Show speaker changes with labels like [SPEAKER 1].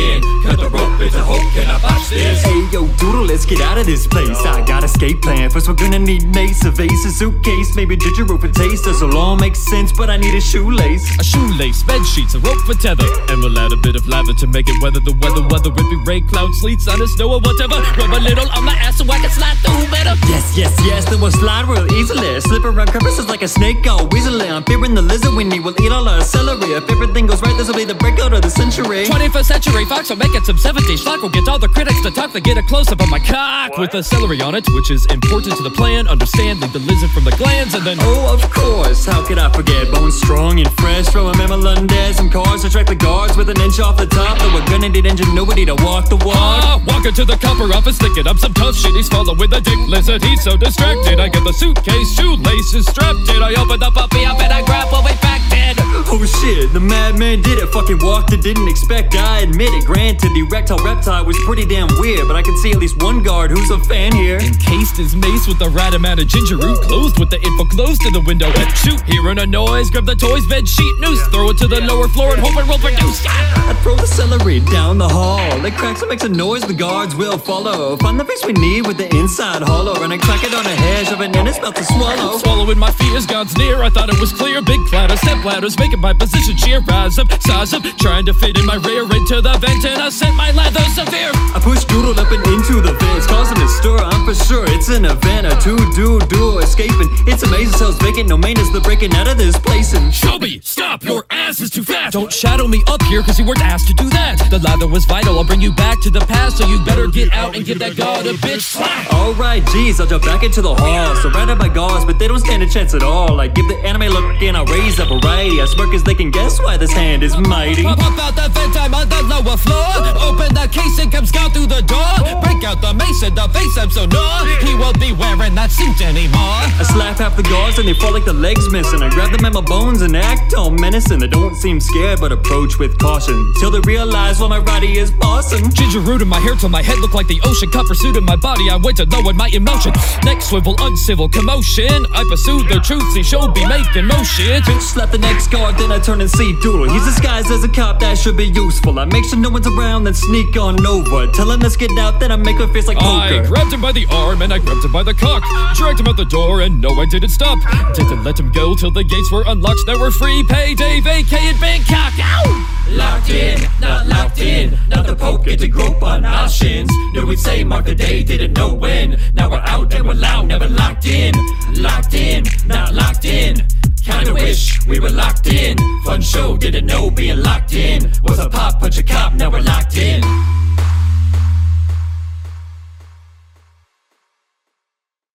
[SPEAKER 1] in. Cut the rope, it's a hook, can I botch this?
[SPEAKER 2] Hey yo, Doodle, let's get out of this place. I got a escape plan. First we're gonna need an ace, a vase, a suitcase, maybe ginger rope and taste. This will all make sense, but I need a shoelace.
[SPEAKER 3] A shoelace, bed sheets, a rope for tether, and we'll add a bit of lather to make it weather the weather. Whether it be rain, cloud, sleet, sun, or snow, or whatever. Rub a little on my ass so I can slide through better.
[SPEAKER 2] Yes, then we'll slide real easily. Slip around crevices like a snake all weaselly. I'm fearing the lizard we need will eat all our celery. If everything goes right, this will be the breakout of the century.
[SPEAKER 3] 21st century Fox will make it some 70s schlock. Will get all the critics to talk, they get a close-up of my cock. With a celery on it, which is important to the plan. Understand, leave the lizard from the glands, and then
[SPEAKER 2] oh, of course, how could I forget? Bones strong and fresh from a Melendez. Some cars attract the guards with an inch off the top. Though we're gonna need ingenuity to walk the walk.
[SPEAKER 3] Walking to the copper office, thinking up some tough shit. He's following the dick lizard, he's so distracted. I get the suitcase, shoelaces strapped in. I open the puppy up and I grab what we packed in.
[SPEAKER 2] Oh shit, the madman did it. Fucking walked it, didn't expect. I admit it. Granted, the erectile reptile was pretty damn weird, but I can see at least one guard who's a fan here.
[SPEAKER 3] Encased his mace with the right amount of ginger root, closed with the info close to the window. And shoot, hearing a noise, grab the toys, bed sheet, noose, throw it to the lower floor and hope it will produce.
[SPEAKER 2] I throw the celery down the hall. It cracks and makes a noise, the guards will follow. Find the face we need with the inside hollow, and I crack it on a hair, shove it in his mouth to swallow.
[SPEAKER 3] Swallowing my fears, God's near. I thought it was clear. Big platter, step ladders, making my position sheer. Rise up, size up, trying to fit in my rear into the vent, and I sent my lather severe.
[SPEAKER 2] I push Doodle up and into the vents, causing a stir. I'm for sure it's an event. A two-do escaping. It's amazing, cells vacant, no maintenance. They're breaking out of this place and
[SPEAKER 3] Shelby, stop! Your ass is too fast. Don't shadow me up here, cause you weren't asked to do that. The lather was vital. I'll bring you back to the past, so you better get out and give that god a bitch slap.
[SPEAKER 2] Alright, geez, I'll jump back into the hall. Surrounded by guards, but they don't stand a chance at all. I give the anime look and I raise a variety. I smirk as they can guess why this hand is mighty.
[SPEAKER 3] Pop out the vent, I'm on the lower floor. Open the case and come scout through the door. Break out the mace and the face, I'm so raw. He won't be wearing that suit anymore.
[SPEAKER 2] I slap half the guards and they fall like the legs missing. I grab them in my bones and act all menacing. They don't seem scared but approach with caution, till they realize what my body is bossing.
[SPEAKER 3] Ginger root in my hair till my head look like the ocean. Copper suit in my body, I wait to lower my emotion. Neck swivel, uncivil commotion. I pursue the truth, see show be making motion.
[SPEAKER 2] Bitch slap the next guard, then I turn and see Doodle. He's disguised as a cop, that should be useful. I make sure no one's around, then sneak on over. Tell him let's get out, then I make her face like poker.
[SPEAKER 3] I grabbed him by the arm and I grabbed him by the cock. Dragged him out the door and no, I didn't stop. Didn't let him go till the gates were unlocked. Now we're free, payday, vacay in Bangkok. Ow!
[SPEAKER 1] Locked in, not locked in. Not the poker to grope on our shins. Knew we'd say mark the day, didn't know when. Now we're out and we're loud, never locked in. Locked in, not locked in. Kinda wish we were locked in. Fun show, didn't know being locked in was a pop, punch a cop, now we're locked in.